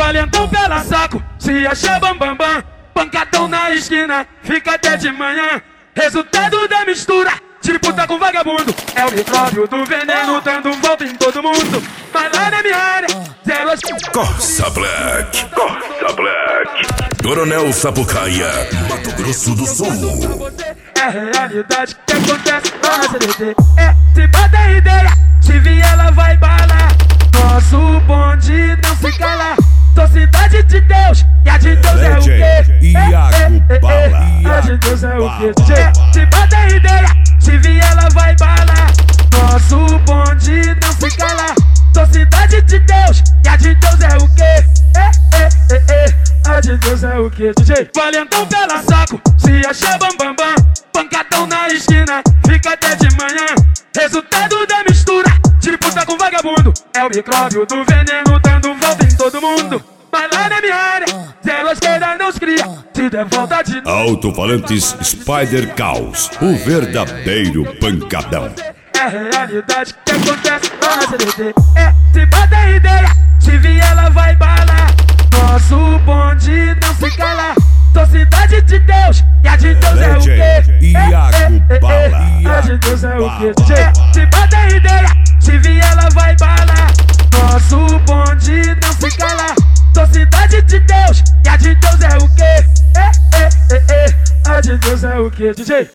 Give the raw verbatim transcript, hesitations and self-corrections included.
Valentão pela saco, se acha bambambam bam, bam. Pancadão na esquina, fica até de manhã. Resultado da mistura de puta com vagabundo é o micróbio do veneno dando volta em todo mundo. Mas lá na minha área, zero as... Corsa Black, Corsa Black, Coronel Sapucaia, Mato Grosso do Sul. É a realidade que acontece lá na C D T. É, se bota ideia, se vier ela vai balar. Nosso bonde não se cala. Sou cidade de Deus, e a de Deus é o quê? Iago Bala, a de Deus é o quê? Se bota ideia, se vier ela vai balar. Nosso bonde não se cala. Sou cidade de Deus, e a de Deus é o quê? A de Deus é o quê? D J Valentão pela saco, se acha bambambam bam, bam. Pancadão na esquina, fica até de manhã. Resultado da mistura de puta com vagabundo é o micróbio do veneno dando volta em todo mundo. Mas lá na minha área, zero à esquerda não se cria. Se der volta de novo. Alto-falantes Spider Caos, o verdadeiro pancadão. É a realidade que acontece lá na C D T. É, se bota ideia, se vier ela vai balar. Nosso bonde não se cala. Sou cidade de Deus, e a de Deus é o quê? Iago Bala, a de Deus é o quê? Se bota ideia, se vier ela vai balar. Nosso bonde não se cala. Sou cidade de Deus, e a de Deus é o quê? A de Deus é o quê? D J